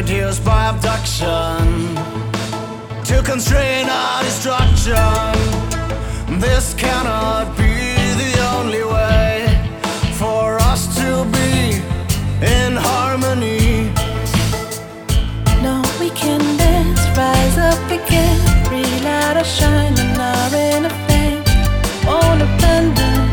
reduced by abduction to constrain our destruction. This cannot be the only way for us to be in harmony. No, we can dance, rise up again, relight our shine in our inner flame. Won't abandon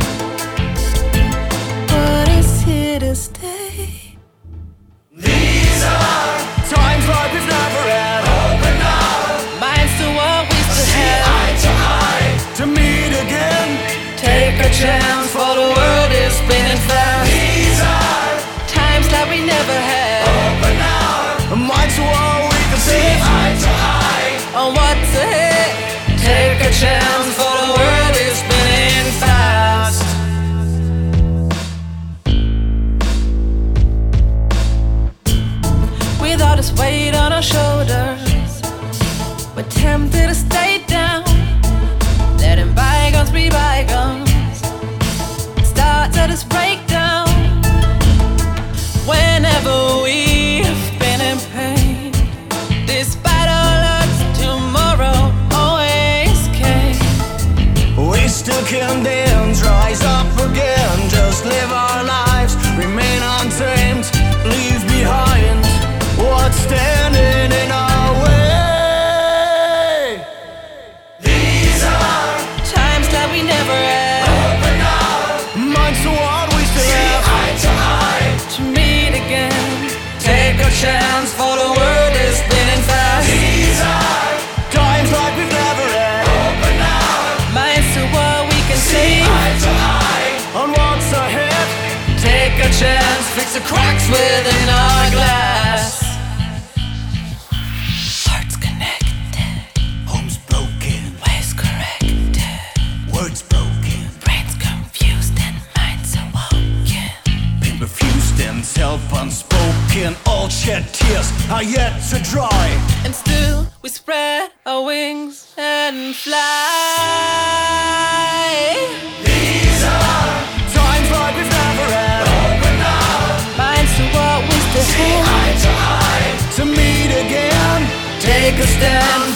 what is here to stay. These are times like we've never had. Open up Minds to what we still have. eye to eye to meet again. Take a chance, for the world is spinning fast. These are Times that we never had. open up minds to all we can see. Eye to eye On what's ahead. Take a chance, for the world is spinning fast. With all this weight on our shoulders, we're tempted to stay down, letting bygones be bygones. Start to this breakdown. Whenever we've been in pain, despite all odds, tomorrow always came. we still can dance, rise up again. Just live our lives, remain untamed. Leave behind what's standing in our way. These are Times that we never had. open up minds to what we still have. Eye to eye To meet again. Take a chance, for the world is spinning fast. these are times like we've never had. Open up Minds to what we can see. eye to eye on what's ahead. Take a chance, fix the cracks within our glass. Hearts connected, Homes broken, ways corrected, words broken, brains confused and minds awoken. pain refused and self unspoken. All shed tears are yet to dry. And still we spread our wings and fly. These are times like we've never had. Open up Minds to what we still have. eye to eye to meet again. Take a stand,